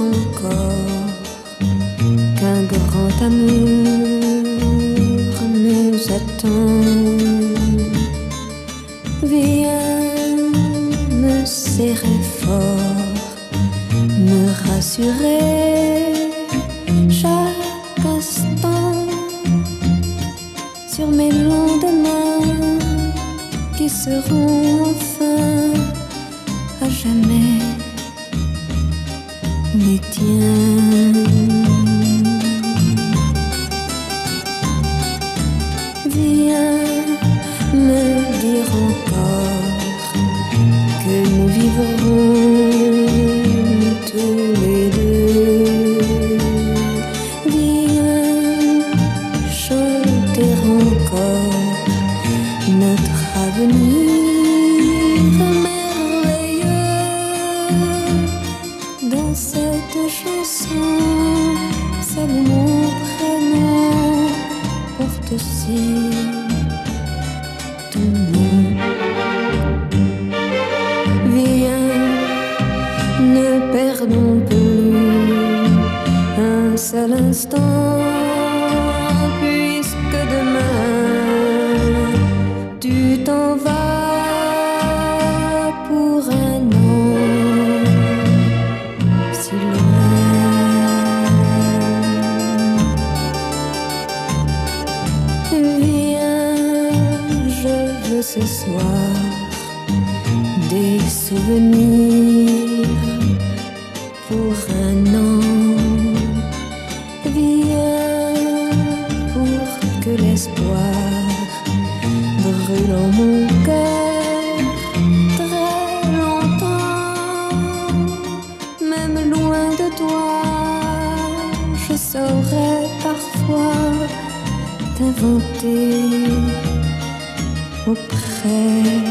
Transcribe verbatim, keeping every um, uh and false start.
encore qu'un grand amour nous attend. Viens me serrer fort, me rassurer chaque instant sur mes lendemains qui seront enfin à jamais les tiens. Viens me dire encore que nous vivrons tous les deux. Viens chanter encore notre avenir merveilleux. Dans cette chanson, seul mon prénom porte aussi ton nom. Viens, ne perdons plus un seul instant, puisque demain tu t'en vas pour un an si loin. Viens, je veux ce soir des souvenirs pour un an. Viens pour que l'espoir brûle en mon cœur très longtemps. Même loin de toi, je saurais parfois t'inventer auprès